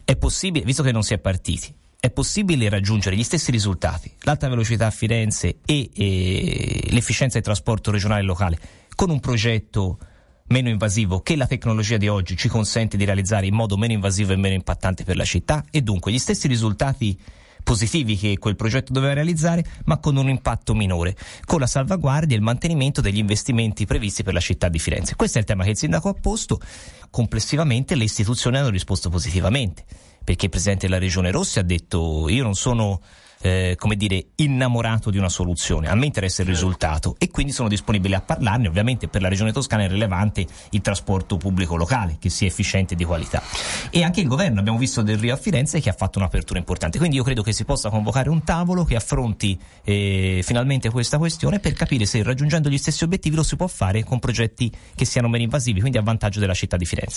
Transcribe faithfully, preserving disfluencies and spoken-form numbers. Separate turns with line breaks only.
è possibile, visto che non si è partiti, è possibile raggiungere gli stessi risultati, l'alta velocità a Firenze e, e l'efficienza del trasporto regionale e locale, con un progetto meno invasivo che la tecnologia di oggi ci consente di realizzare in modo meno invasivo e meno impattante per la città, e dunque gli stessi risultati positivi che quel progetto doveva realizzare, ma con un impatto minore, con la salvaguardia e il mantenimento degli investimenti previsti per la città di Firenze. Questo è il tema che il sindaco ha posto. Complessivamente le istituzioni hanno risposto positivamente, perché il presidente della regione Rossi ha detto: io non sono eh, come dire innamorato di una soluzione, a me interessa il risultato, e quindi sono disponibile a parlarne. Ovviamente per la regione Toscana è rilevante il trasporto pubblico locale, che sia efficiente e di qualità, e anche il governo, abbiamo visto del Rio a Firenze, che ha fatto un'apertura importante. Quindi io credo che si possa convocare un tavolo che affronti eh, finalmente questa questione, per capire se raggiungendo gli stessi obiettivi lo si può fare con progetti che siano meno invasivi, quindi a vantaggio della città di Firenze.